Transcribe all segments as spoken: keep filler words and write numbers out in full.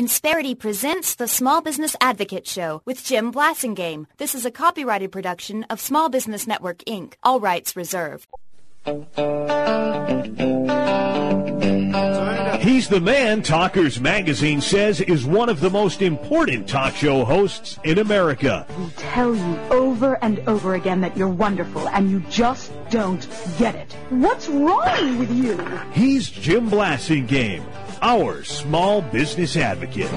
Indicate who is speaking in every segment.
Speaker 1: Insperity presents the Small Business Advocate Show with Jim Blasingame. This is a copyrighted production of Small Business Network, Incorporated. All rights reserved.
Speaker 2: He's the man Talkers Magazine says is one of the most important talk show hosts in America.
Speaker 3: We tell you over and over again that you're wonderful, and you just don't get it. What's wrong with you?
Speaker 2: He's Jim Blasingame, our small business advocate.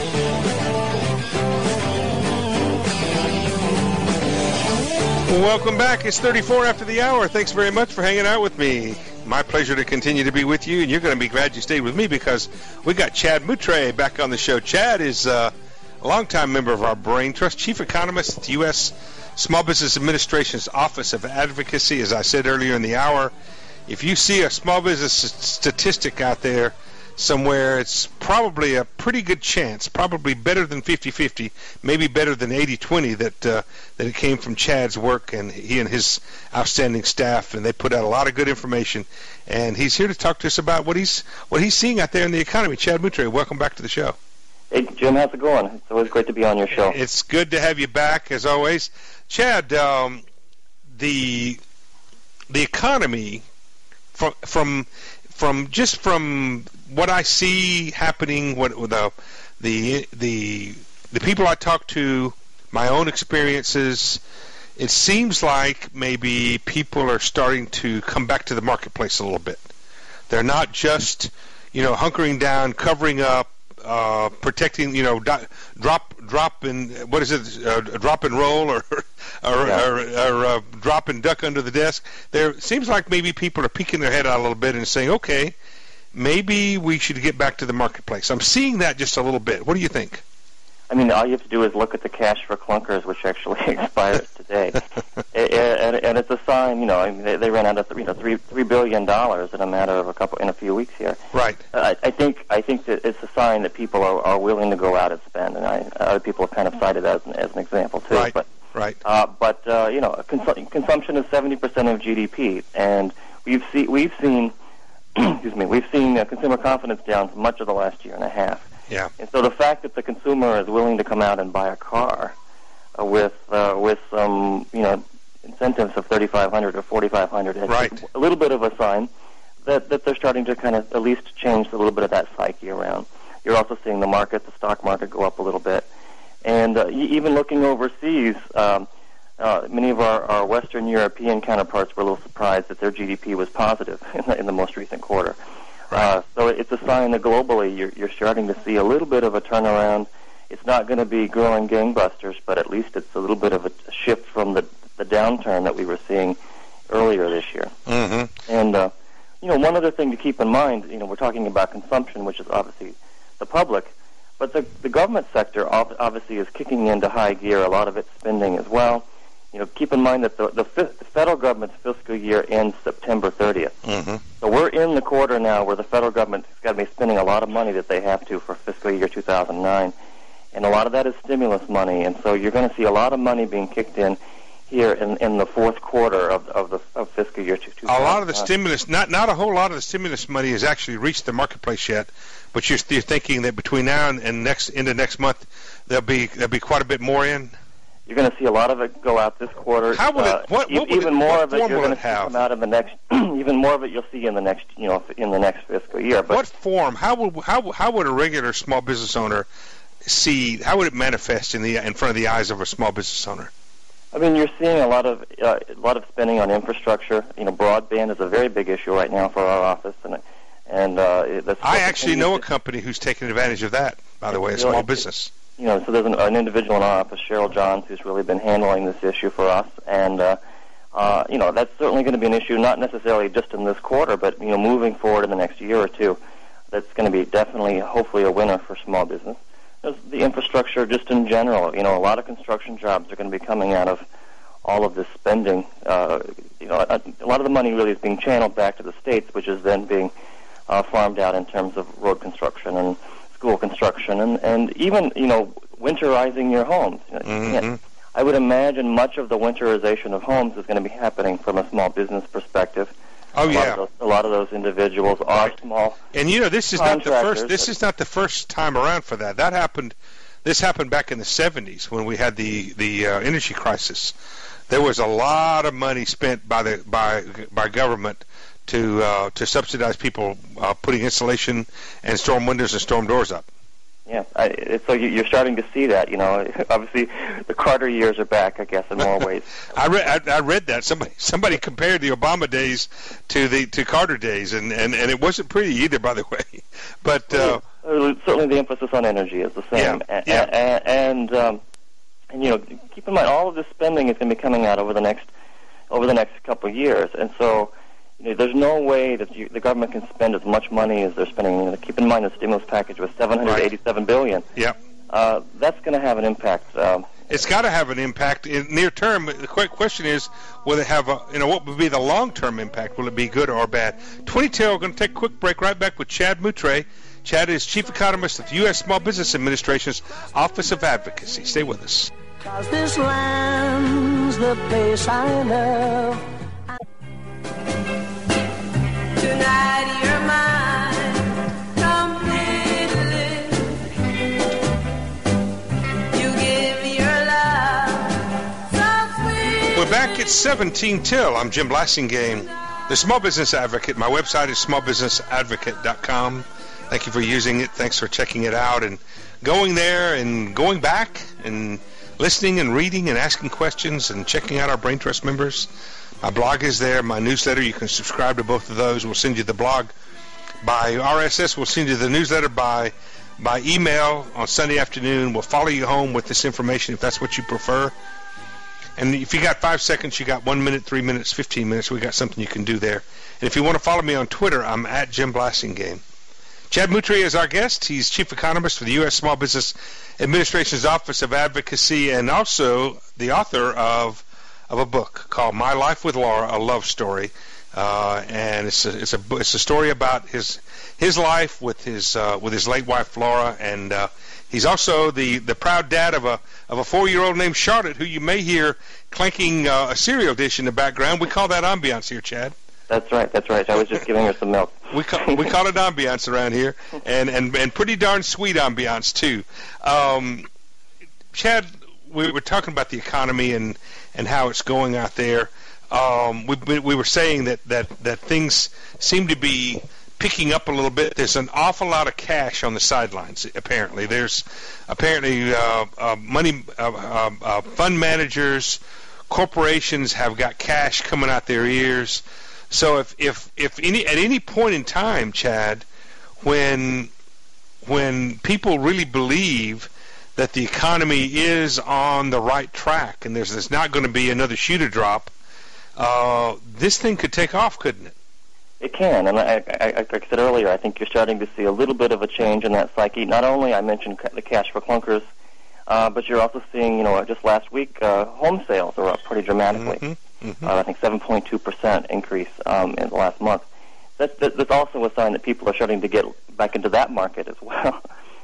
Speaker 4: Welcome back. It's thirty-four after the hour. Thanks very much for hanging out with me. My pleasure to continue to be with you, and you're going to be glad you stayed with me because we got Chad Moutre back on the show. Chad is uh, a longtime member of our Brain Trust, chief economist at the U S Small Business Administration's Office of Advocacy. As I said earlier in the hour, if you see a small business statistic out there somewhere, it's probably a pretty good chance, probably better than fifty-fifty, maybe better than eighty twenty, that uh, that it came from Chad's work and he and his outstanding staff, and they put out a lot of good information. And he's here to talk to us about what he's what he's seeing out there in the economy. Chad Moutre, welcome back to the show.
Speaker 5: Hey, Jim, how's it going? It's always great to be on your show.
Speaker 4: It's good to have you back, as always. Chad, um, the the economy from from from just from what I see happening, what the the the the people I talk to, my own experiences, it seems like maybe people are starting to come back to the marketplace a little bit. They're not just, you know, hunkering down, covering up, uh, protecting, you know, do, drop drop and what is it, uh, drop and roll or or,
Speaker 5: yeah.
Speaker 4: or, or uh, drop and duck under the desk. There seems like maybe people are peeking their head out a little bit and saying, okay, maybe we should get back to the marketplace. I'm seeing that just a little bit. What do you think?
Speaker 5: I mean, all you have to do is look at the cash for clunkers, which actually expires today, and, and it's a sign. You know, I mean, they, they ran out of you know three three billion dollars in a matter of a couple in a few weeks here.
Speaker 4: Right.
Speaker 5: Uh, I, I think I think that it's a sign that people are, are willing to go out and spend, and I, other people have kind of cited that as an, as an example too.
Speaker 4: Right.
Speaker 5: But
Speaker 4: right.
Speaker 5: Uh, but uh, you know, cons- consumption is seventy percent of G D P, and we've see we've seen. excuse me, we've seen uh, consumer confidence down for much of the last year and a half.
Speaker 4: Yeah.
Speaker 5: And so the fact that the consumer is willing to come out and buy a car uh, with uh, with some, you know, incentives of thirty-five hundred dollars or forty-five hundred dollars
Speaker 4: right.
Speaker 5: is a little bit of a sign that, that they're starting to kind of at least change a little bit of that psyche around. You're also seeing the market, the stock market, go up a little bit. And uh, even looking overseas, um, Uh, many of our, our Western European counterparts were a little surprised that their G D P was positive in the, in the most recent quarter.
Speaker 4: Right.
Speaker 5: Uh, so it's a sign that globally you're, you're starting to see a little bit of a turnaround. It's not going to be growing gangbusters, but at least it's a little bit of a shift from the, the downturn that we were seeing earlier this year.
Speaker 4: Mm-hmm.
Speaker 5: And, uh, you know, one other thing to keep in mind, you know, we're talking about consumption, which is obviously the public, but the, the government sector obviously is kicking into high gear, a lot of its spending as well. You know, keep in mind that the, the, f- the federal government's fiscal year ends September thirtieth.
Speaker 4: Mm-hmm.
Speaker 5: So we're in the quarter now where the federal government has got to be spending a lot of money that they have to for fiscal year two thousand nine. And a lot of that is stimulus money. And so you're going to see a lot of money being kicked in here in, in the fourth quarter of, of the of fiscal year two thousand nine.
Speaker 4: A lot of the stimulus, not not a whole lot of the stimulus money has actually reached the marketplace yet. But you're, you're thinking that between now and, and next into next month, there'll be there'll be quite a bit more in.
Speaker 5: You're going to see a lot of it go out this quarter.
Speaker 4: How will
Speaker 5: uh,
Speaker 4: it? What, what
Speaker 5: even
Speaker 4: it,
Speaker 5: more
Speaker 4: what
Speaker 5: of it you're going to see come out in the next. Even more of it you'll see in the next, you know, in the next fiscal year. But
Speaker 4: what form? How would how how would a regular small business owner see? How would it manifest in the in front of the eyes of a small business owner?
Speaker 5: I mean, you're seeing a lot of uh, a lot of spending on infrastructure. You know, broadband is a very big issue right now for our office, and and uh, that's.
Speaker 4: I actually know a company who's taking advantage of that. By the way, a small business.
Speaker 5: You know, so there's an, an individual in our office, Cheryl Johns, who's really been handling this issue for us, and uh, uh, you know, that's certainly going to be an issue, not necessarily just in this quarter, but you know, moving forward in the next year or two. That's going to be definitely, hopefully, a winner for small business. There's the infrastructure, just in general. You know, a lot of construction jobs are going to be coming out of all of this spending. Uh, you know, a, a lot of the money really is being channeled back to the states, which is then being uh, farmed out in terms of road construction and school construction, and, and even, you know, winterizing your homes.
Speaker 4: Mm-hmm.
Speaker 5: I would imagine much of the winterization of homes is going to be happening from a small business perspective.
Speaker 4: Oh
Speaker 5: a
Speaker 4: yeah.
Speaker 5: Lot of those, a lot of those individuals are
Speaker 4: right.
Speaker 5: small.
Speaker 4: And you know, this is not the first. This is not the first time around for that. That happened. This happened back in the seventies when we had the the uh, energy crisis. There was a lot of money spent by the by by government to uh, to subsidize people uh, putting insulation and storm windows and storm doors up.
Speaker 5: Yeah, I, so you, you're starting to see that. You know, obviously the Carter years are back, I guess, in more ways.
Speaker 4: I read I, I read that somebody somebody compared the Obama days to the to Carter days, and, and, and it wasn't pretty either, by the way. But uh,
Speaker 5: well, certainly the emphasis on energy is the same.
Speaker 4: Yeah,
Speaker 5: and,
Speaker 4: yeah.
Speaker 5: and, and um, and you know, keep in mind all of this spending is going to be coming out over the next over the next couple of years, and so. You know, there's no way that you, the government can spend as much money as they're spending. You know, keep in mind the stimulus package was seven hundred eighty-seven billion dollars.
Speaker 4: Yep.
Speaker 5: Uh, that's going to have an impact. Um,
Speaker 4: it's got to have an impact in near term. The quick question is, will it have a? You know, what would be the long-term impact? Will it be good or bad? twenty-two. We're going to take a quick break. Right back with Chad Moutre. Chad is chief economist of the U S Small Business Administration's Office of Advocacy. Stay with us.
Speaker 6: 'Cause this land's the place I love. Tonight you're mine completely. You give me your love so sweet.
Speaker 4: We're back at seventeen till. I'm Jim Blasingame, the Small Business Advocate. My website is small business advocate dot com. Thank you for using it. Thanks for checking it out and going there and going back and listening and reading and asking questions and checking out our Brain Trust members. My blog is there. My newsletter, you can subscribe to both of those. We'll send you the blog by R S S. We'll send you the newsletter by by email on Sunday afternoon. We'll follow you home with this information if that's what you prefer. And if you got five seconds, you got one minute, three minutes, fifteen minutes. We got something you can do there. And if you want to follow me on Twitter, I'm at Jim Blasingame. Chad Moutre is our guest. He's chief economist for the U S Small Business Administration's Office of Advocacy and also the author of of a book called My Life with Laura, a Love Story, uh, and it's a, it's a it's a story about his his life with his uh, with his late wife Laura, and uh, he's also the, the proud dad of a of a four year old named Charlotte, who you may hear clanking uh, a cereal dish in the background. We call that ambiance here, Chad.
Speaker 5: That's right. That's right. I was just giving her some milk.
Speaker 4: We call we call it ambiance around here, and and, and pretty darn sweet ambiance too. Um, Chad, we were talking about the economy and. and how it's going out there. Um, we, we were saying that, that, that things seem to be picking up a little bit. There's an awful lot of cash on the sidelines, apparently. There's apparently uh, uh, money, uh, uh, uh, fund managers, corporations have got cash coming out their ears. So if, if, if any at any point in time, Chad, when when people really believe that the economy is on the right track and there's, there's not going to be another shoe to drop, uh, this thing could take off, couldn't it?
Speaker 5: It can, and I, I, like I said earlier, I think you're starting to see a little bit of a change in that psyche. Not only I mentioned the cash for clunkers, uh, but you're also seeing, you know, just last week, uh, home sales are up pretty dramatically.
Speaker 4: Mm-hmm, mm-hmm. Uh,
Speaker 5: I think seven point two percent increase um, in the last month. That's, that's also a sign that people are starting to get back into that market as well.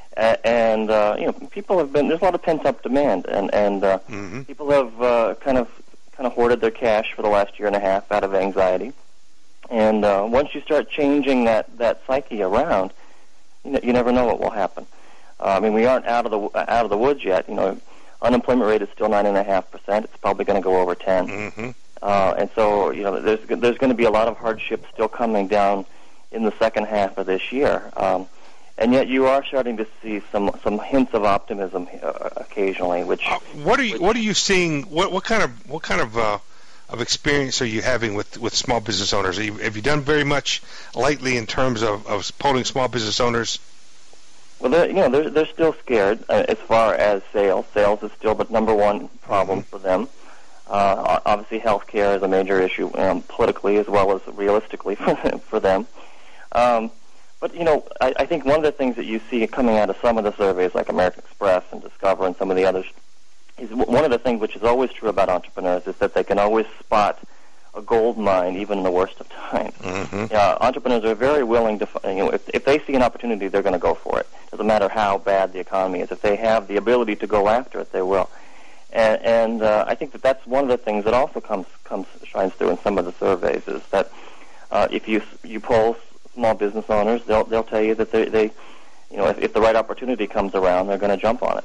Speaker 5: And, uh, you know, people have been, there's a lot of pent-up demand, and, and uh,
Speaker 4: mm-hmm.
Speaker 5: people have uh, kind of kind of hoarded their cash for the last year and a half out of anxiety. And uh, once you start changing that, that psyche around, you, know, you never know what will happen. Uh, I mean, we aren't out of the out of the woods yet. You know, unemployment rate is still nine and a half percent. It's probably going to go over ten.
Speaker 4: Mm-hmm.
Speaker 5: Uh, and so, you know, there's there's going to be a lot of hardship still coming down in the second half of this year. Um, and yet, you are starting to see some some hints of optimism uh, occasionally. Which
Speaker 4: uh, what are you which, what are you seeing? What what kind of what kind of uh, of experience are you having with, with small business owners? Have you, have you done very much lately in terms of, of polling small business owners?
Speaker 5: Well, they're, you know, they're they're still scared uh, as far as sales. Sales is still the number one problem mm-hmm. for them. Uh, obviously, health care is a major issue um, politically as well as realistically for for them. Um, but you know, I, I think one of the things that you see coming out of some of the surveys, like American Express and Discover and some of the others, is one of the things which is always true about entrepreneurs is that they can always spot a gold mine even in the worst of times.
Speaker 4: Mm-hmm.
Speaker 5: Yeah, entrepreneurs are very willing to, you know, if, if they see an opportunity, they're going to go for it. Doesn't matter how bad the economy is. If they have the ability to go after it, they will. And, and uh, I think that that's one of the things that also comes comes shines through in some of the surveys is that uh, if you you poll small business owners, they'll they'll tell you that they, they you know, if, if the right opportunity comes around, they're going to jump on it.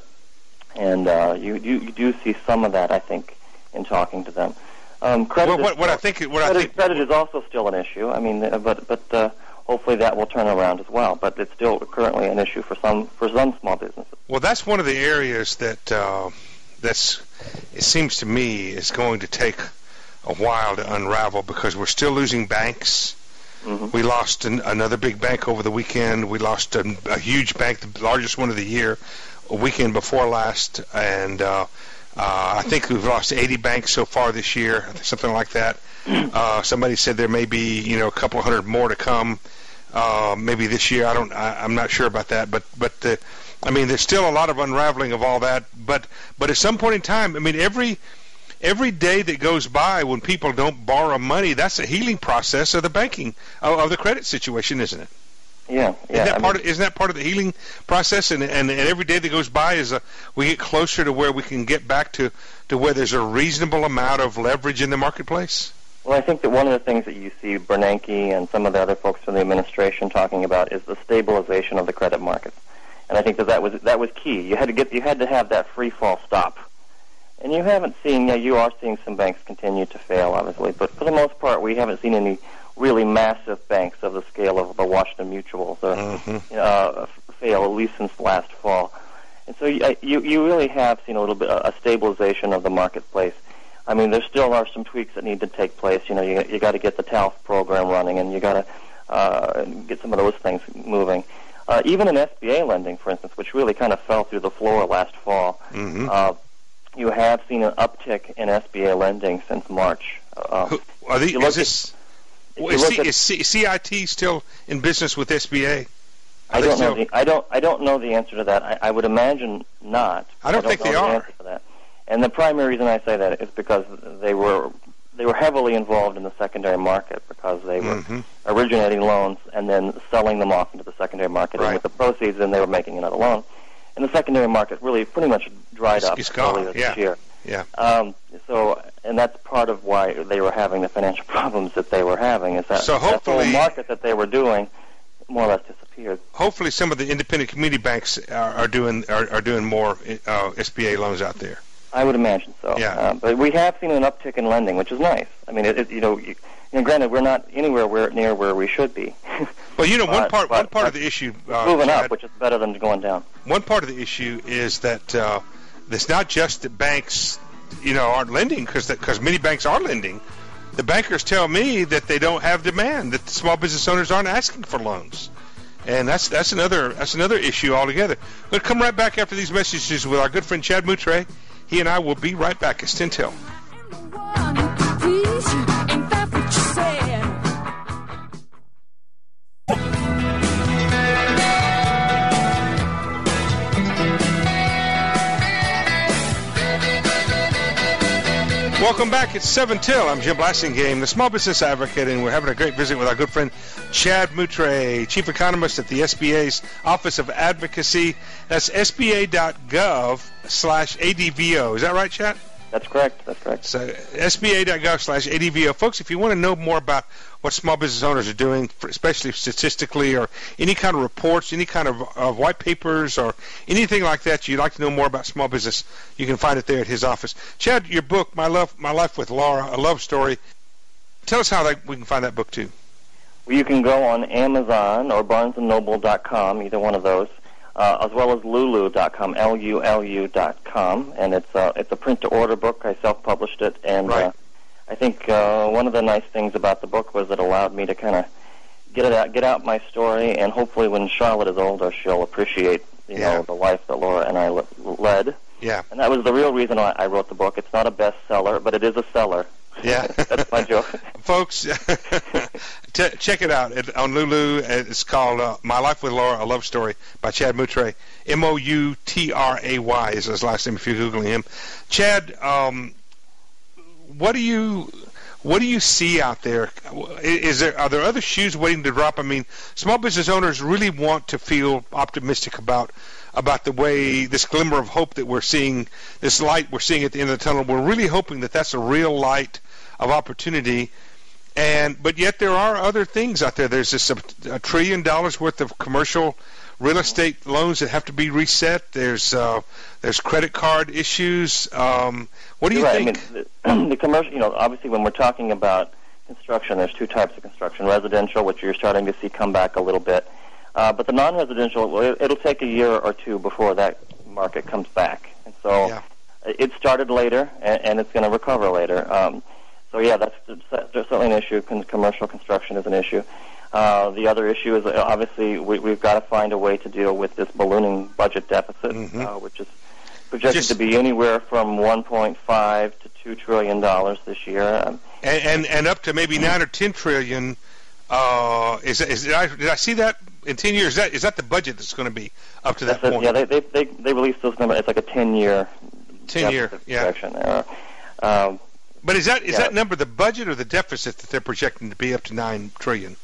Speaker 5: And uh, you, you you do see some of that, I think, in talking to them. Um, credit,
Speaker 4: well, what,
Speaker 5: is,
Speaker 4: what I think, what
Speaker 5: credit,
Speaker 4: I think,
Speaker 5: credit is also still an issue. I mean, uh, but but uh, hopefully that will turn around as well. But it's still currently an issue for some for some small businesses.
Speaker 4: Well, that's one of the areas that uh, that's it seems to me is going to take a while to unravel, because we're still losing banks. Mm-hmm. We lost an, another big bank over the weekend. We lost a, a huge bank, the largest one of the year, a weekend before last, and uh, uh, I think we've lost eighty banks so far this year, something like that. Uh, somebody said there may be, you know, a couple of hundred more to come, uh, maybe this year. I don't, I, I'm not sure about that, but but uh, I mean, there's still a lot of unraveling of all that. But but at some point in time, I mean, every every day that goes by when people don't borrow money, that's a healing process of the banking of, of the credit situation, isn't it?
Speaker 5: Yeah, yeah.
Speaker 4: Isn't that
Speaker 5: I
Speaker 4: part
Speaker 5: mean,
Speaker 4: of, isn't that part of the healing process? And and, and every day that goes by is a, we get closer to where we can get back to, to where there's a reasonable amount of leverage in the marketplace?
Speaker 5: Well, I think that one of the things that you see Bernanke and some of the other folks from the administration talking about is the stabilization of the credit markets, and I think that that was that was key. You had to get you had to have that free fall stop, and you haven't seen. Yeah, you are seeing some banks continue to fail, obviously, but for the most part, we haven't seen any really massive banks of the scale of the Washington Mutuals or mm-hmm. uh, fail, at least since last fall. And so you, you you really have seen a little bit a stabilization of the marketplace. I mean, there still are some tweaks that need to take place. You know, you you got to get the T A L F program running, and you got to uh, get some of those things moving. Uh, even in S B A lending, for instance, which really kind of fell through the floor last fall,
Speaker 4: mm-hmm.
Speaker 5: uh, you have seen an uptick in S B A lending since March. Uh,
Speaker 4: are these, is this,
Speaker 5: at,
Speaker 4: well, is, C, at, is C, C I T still in business with S B A? Are
Speaker 5: I don't
Speaker 4: still?
Speaker 5: know. The, I don't. I don't know the answer to that. I, I would imagine not.
Speaker 4: I don't, I don't think
Speaker 5: know
Speaker 4: they
Speaker 5: the
Speaker 4: are.
Speaker 5: Answer to that. And the primary reason I say that is because they were they were heavily involved in the secondary market, because they were
Speaker 4: mm-hmm.
Speaker 5: originating loans and then selling them off into the secondary market,
Speaker 4: right.
Speaker 5: and with the proceeds, then they were making another loan. And the secondary market really pretty much dried
Speaker 4: it's,
Speaker 5: up
Speaker 4: it's gone.
Speaker 5: earlier
Speaker 4: yeah.
Speaker 5: this year.
Speaker 4: Yeah.
Speaker 5: Um, so, and that's part of why they were having the financial problems that they were having. Is that
Speaker 4: so hopefully
Speaker 5: that whole market that they were doing more or less disappeared.
Speaker 4: Hopefully, some of the independent community banks are, are doing are, are doing more uh, S B A loans out there.
Speaker 5: I would imagine so.
Speaker 4: Yeah.
Speaker 5: Uh, but we have seen an uptick in lending, which is nice. I mean, it, it, you know, you, you know, granted, we're not anywhere where, near where we should be.
Speaker 4: Well, you know, one
Speaker 5: but,
Speaker 4: part
Speaker 5: but,
Speaker 4: one part
Speaker 5: but
Speaker 4: of the issue uh,
Speaker 5: moving
Speaker 4: Chad,
Speaker 5: up, which is better than going down.
Speaker 4: One part of the issue is that uh, it's not just that banks, you know, aren't lending, because because many banks are lending. The bankers tell me that they don't have demand, that the small business owners aren't asking for loans. And that's that's another that's another issue altogether. We'll come right back after these messages with our good friend Chad Moutre. He and I will be right back. It's ten till. Welcome back. It's seven till. I'm Jim Blasingame, the Small Business Advocate, and we're having a great visit with our good friend Chad Moutre, Chief Economist at the S B A's Office of Advocacy. That's S B A dot gov slash A D V O. Is that right, Chad?
Speaker 5: That's correct. That's correct.
Speaker 4: So S B A dot gov slash A D V O. Folks, if you want to know more about what small business owners are doing, especially statistically, or any kind of reports, any kind of uh, white papers, or anything like that, you'd like to know more about small business, you can find it there at his office. Chad, your book, My Love, My Life with Laura, a love story. Tell us how that, we can find that book too.
Speaker 5: Well, you can go on Amazon or Barnes and Noble dot com, either one of those, uh, as well as Lulu dot com, L U L U dot com, and it's uh, it's a print-to-order book. I self-published it, and
Speaker 4: right.
Speaker 5: uh, I think uh, one of the nice things about the book was it allowed me to kind of get it out, get out my story, and hopefully when Charlotte is older, she'll appreciate you
Speaker 4: yeah.
Speaker 5: know the life that Laura and I le- led.
Speaker 4: Yeah.
Speaker 5: And that was the real reason why I wrote the book. It's not a bestseller, but it is a seller.
Speaker 4: Yeah.
Speaker 5: That's my joke.
Speaker 4: Folks, t- check it out it, on Lulu. It's called uh, My Life with Laura, a Love Story by Chad Moutre. M O U T R A Y is his last name if you're Googling him. Chad, um, what do you... What do you see out there? Is there are there other shoes waiting to drop? I mean, small business owners really want to feel optimistic about about the way this glimmer of hope that we're seeing, this light we're seeing at the end of the tunnel. We're really hoping that that's a real light of opportunity. And but yet there are other things out there. There's this a, a trillion dollars worth of commercial real estate loans that have to be reset. There's uh, there's credit card issues. Um, what do you
Speaker 5: You're right.
Speaker 4: think?
Speaker 5: I mean, the, the commercial, you know, obviously when we're talking about construction, there's two types of construction: residential, which you're starting to see come back a little bit, uh, but the non-residential, well, it'll take a year or two before that market comes back, and so
Speaker 4: Yeah.
Speaker 5: it started later, and, and it's going to recover later. Um, so yeah, that's, that's certainly an issue. Con- commercial construction is an issue. Uh, the other issue is uh, obviously we, we've got to find a way to deal with this ballooning budget deficit,
Speaker 4: Mhm.
Speaker 5: uh, which is projected
Speaker 4: Just-
Speaker 5: to be anywhere from one point five to two trillion dollars this year. Um,
Speaker 4: And, and and up to maybe nine or ten trillion. Uh, is is did I, did I see that in ten years? Is that is that the budget that's going to be up to that
Speaker 5: that's it.
Speaker 4: point?
Speaker 5: Yeah, they, they they they released those numbers. It's like a ten-year
Speaker 4: ten-year.
Speaker 5: deficit
Speaker 4: Yeah.
Speaker 5: projection. Uh, um,
Speaker 4: But is that is
Speaker 5: Yeah.
Speaker 4: that number the budget or the deficit that they're projecting to be up to nine trillion?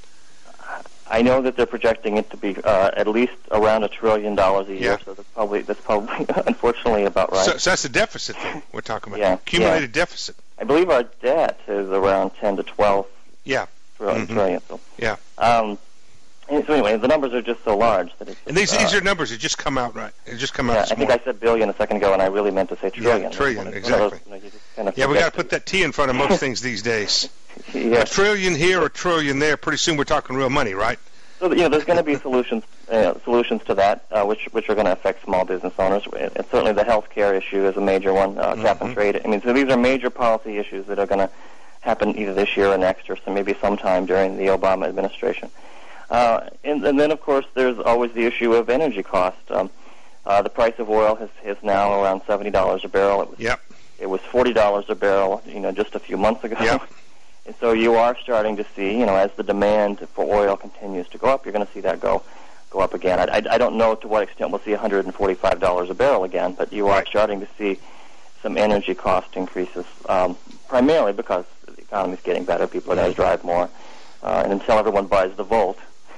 Speaker 5: I know that they're projecting it to be uh, at least around a trillion dollars a year.
Speaker 4: Yeah.
Speaker 5: So that's probably that's probably unfortunately about right.
Speaker 4: So, so that's the deficit thing we're talking about.
Speaker 5: Yeah,
Speaker 4: Accumulated deficit.
Speaker 5: I believe our debt is around ten to twelve
Speaker 4: Yeah.
Speaker 5: trillion.
Speaker 4: Mhm.
Speaker 5: trillion so,
Speaker 4: Yeah.
Speaker 5: um, and so anyway, the numbers are just so large that it's.
Speaker 4: And these
Speaker 5: uh,
Speaker 4: these are numbers that just come out right. They just come out.
Speaker 5: Yeah,
Speaker 4: this
Speaker 5: I think
Speaker 4: morning.
Speaker 5: I said billion a second ago, and I really meant to say trillion.
Speaker 4: trillion,
Speaker 5: It's one of those,
Speaker 4: exactly.
Speaker 5: you know, you just kind of
Speaker 4: Yeah, we
Speaker 5: forget
Speaker 4: got to put that T in front of most things these days.
Speaker 5: that- yeah.
Speaker 4: A trillion here, a trillion there. Pretty soon we're talking real money, right?
Speaker 5: So you know, there's going to be solutions uh, solutions to that, uh, which which are going to affect small business owners. And certainly, the health care issue is a major one. Uh, Cap and
Speaker 4: Mhm.
Speaker 5: trade. I mean, so these are major policy issues that are going to happen either this year or next, or so maybe sometime during the Obama administration. Uh, and, and then, of course, there's always the issue of energy cost. Um, uh, the price of oil has is now around seventy dollars a barrel. It was
Speaker 4: Yep.
Speaker 5: it was forty dollars a barrel, you know, just a few months ago.
Speaker 4: Yep.
Speaker 5: And so you are starting to see, you know, as the demand for oil continues to go up, you're going to see that go go up again. I, I, I don't know to what extent we'll see one hundred forty-five dollars a barrel again, but you are
Speaker 4: Right.
Speaker 5: starting to see some energy cost increases, um, primarily because the economy is getting better. People are going to drive more, uh, and until everyone buys the Volt,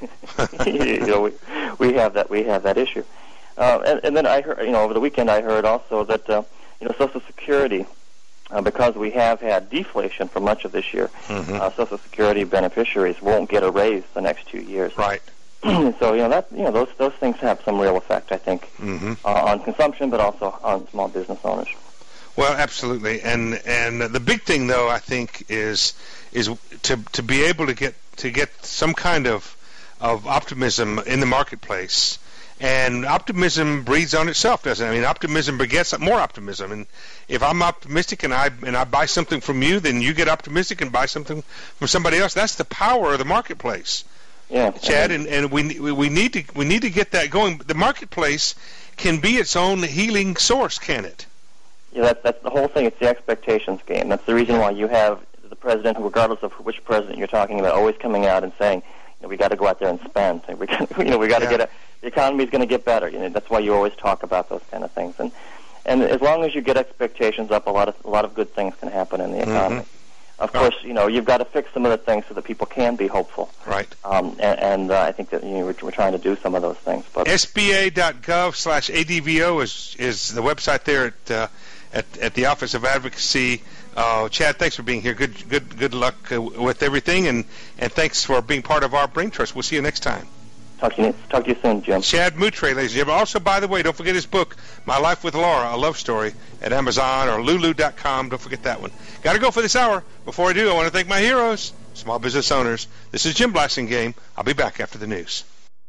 Speaker 5: you know, we, we have that we have that issue. Uh, and, and then I heard, you know, over the weekend I heard also that uh, you know, Social Security. Uh, because we have had deflation for much of this year,
Speaker 4: Mhm.
Speaker 5: uh, Social Security beneficiaries won't get a raise the next two years.
Speaker 4: Right.
Speaker 5: So you know that you know those those things have some real effect, I think,
Speaker 4: Mm-hmm.
Speaker 5: uh, on consumption, but also on small business owners.
Speaker 4: Well, absolutely, and and the big thing, though, I think, is is to to be able to get to get some kind of of optimism in the marketplace, and optimism breeds on itself, doesn't it? I mean, optimism begets more optimism, and if I'm optimistic and I and I buy something from you, then you get optimistic and buy something from somebody else. That's the power of the marketplace,
Speaker 5: Yeah,
Speaker 4: Chad, and, and we we we need to we need to get that going. The marketplace can be its own healing source, can it?
Speaker 5: Yeah, that's that's the whole thing. It's the expectations game. That's the reason why you have the president, who, regardless of which president you're talking about, always coming out and saying, you know, we got to go out there and spend. We got, you know, we got to
Speaker 4: Yeah.
Speaker 5: get a, the economy's going to get better. You know, that's why you always talk about those kind of things. And and as long as you get expectations up, a lot of a lot of good things can happen in the economy.
Speaker 4: Mm-hmm.
Speaker 5: Of course, you know, you've got to fix some of the things so that people can be hopeful.
Speaker 4: Right.
Speaker 5: Um, and and uh, I think that you know, we're, we're trying to do some of those things. But
Speaker 4: S B A dot gov slash A D V O is is the website there at uh, at at the Office of Advocacy. Uh, Chad, thanks for being here. Good good good luck uh, with everything, and and thanks for being part of our Brain Trust. We'll see you next time.
Speaker 5: talk to you talk to you soon, Jim.
Speaker 4: Chad Moutre, ladies and gentlemen. Also, by the way, don't forget his book, My Life with Laura, a love story, at Amazon or Lulu dot com. Don't forget that one. Got to go for this hour. Before I do, I want to thank my heroes, small business owners. This is Jim Blasingame. I'll be back after the news.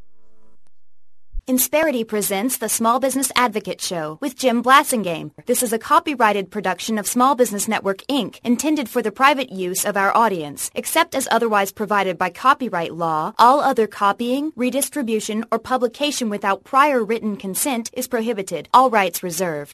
Speaker 1: Insperity presents the Small Business Advocate Show with Jim Blasingame. This is a copyrighted production of Small Business Network, Incorporated, intended for the private use of our audience. Except as otherwise provided by copyright law, all other copying, redistribution, or publication without prior written consent is prohibited. All rights reserved.